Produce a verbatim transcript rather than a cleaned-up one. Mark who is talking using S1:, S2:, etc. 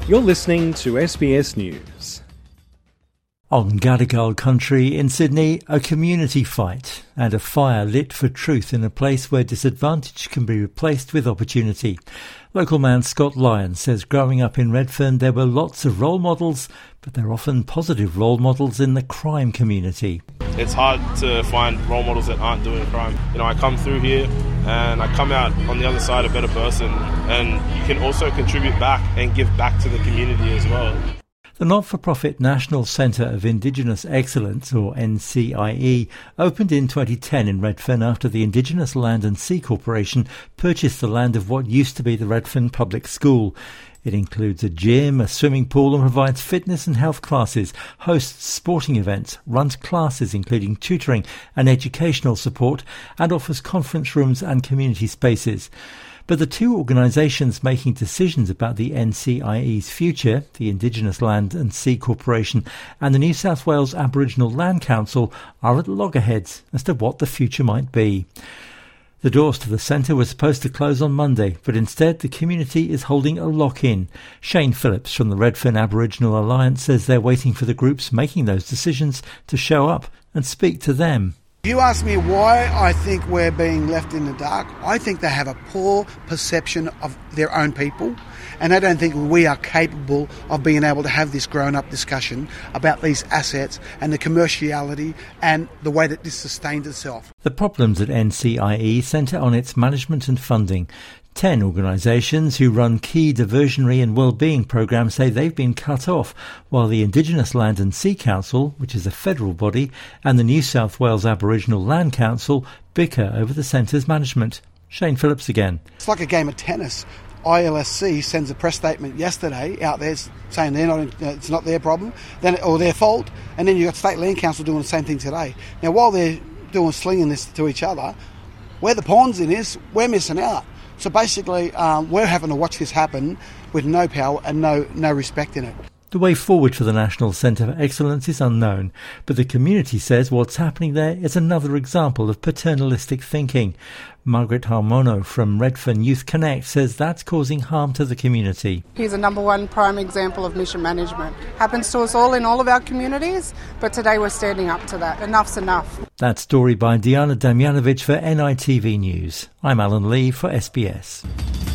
S1: You're listening to S B S News.
S2: On Gadigal country in Sydney, a community fight and a fire lit for truth in a place where disadvantage can be replaced with opportunity. Local man Scott Lyon says growing up in Redfern there were lots of role models, but they're often positive role models in the crime community.
S3: It's hard to find role models that aren't doing crime. You know, I come through here and I come out on the other side a better person, and you can also contribute back and give back to the community as well.
S2: The not-for-profit National Centre of Indigenous Excellence, or N C I E, opened in twenty ten in Redfern after the Indigenous Land and Sea Corporation purchased the land of what used to be the Redfern Public School. It includes a gym, a swimming pool, and provides fitness and health classes, hosts sporting events, runs classes including tutoring and educational support, and offers conference rooms and community spaces. But the two organisations making decisions about the N C I E's future, the Indigenous Land and Sea Corporation and the New South Wales Aboriginal Land Council, are at loggerheads as to what the future might be. The doors to the centre were supposed to close on Monday, but instead the community is holding a lock-in. Shane Phillips from the Redfern Aboriginal Alliance says they're waiting for the groups making those decisions to show up and speak to them.
S4: If you ask me why I think we're being left in the dark, I think they have a poor perception of their own people, and I don't think we are capable of being able to have this grown-up discussion about these assets and the commerciality and the way that this sustains itself.
S2: The problems at N C I E centre on its management and funding. Ten organisations who run key diversionary and wellbeing programmes say they've been cut off, while the Indigenous Land and Sea Council, which is a federal body, and the New South Wales Aboriginal Land Council bicker over the centre's management. Shane Phillips again.
S4: It's like a game of tennis. I L S C sends a press statement yesterday out there saying they're not, it's not their problem then or their fault, and then you've got State Land Council doing the same thing today. Now, while they're doing slinging this to each other, we're the pawns in this, we're missing out. So basically, um, we're having to watch this happen with no power and no, no respect in it.
S2: The way forward for the National Centre for Excellence is unknown, but the community says what's happening there is another example of paternalistic thinking. Margaret Harmono from Redfern Youth Connect says that's causing harm to the community.
S5: He's a number one prime example of mission management. Happens to us all in all of our communities, but today we're standing up to that. Enough's enough. That
S2: story by Diana Damjanovic for N I T V News. I'm Alan Lee for S B S.